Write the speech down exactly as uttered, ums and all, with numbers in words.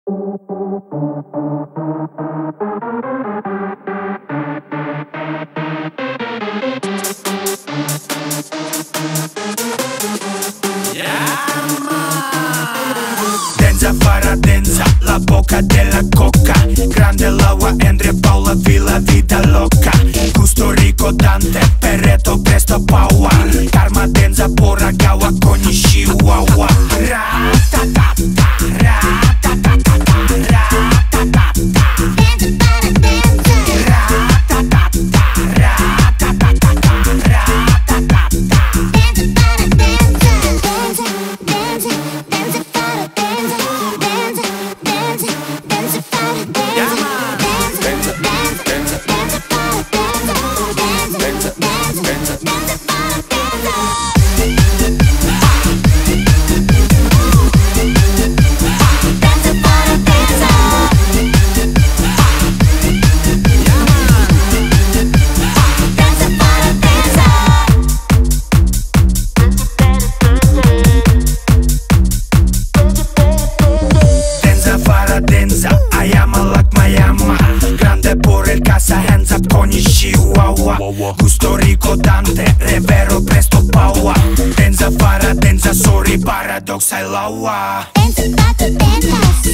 Denza farà denza, la bocca della cocca. Grande Laura, Andrea, Paola, Villa, vita loca. Gusto Rico, Dante, Perreto, presto power. Karma, denza, porra, gawa, cogni, chihuahua. Ra-ta-ta-ta, ra-ta-ta-ta, ra-ta-ta-ta. Gusto Rico, Dante, Revero, presto power. Denza farà denza, sorry, paradox, I lawa. Denza, denza, denza.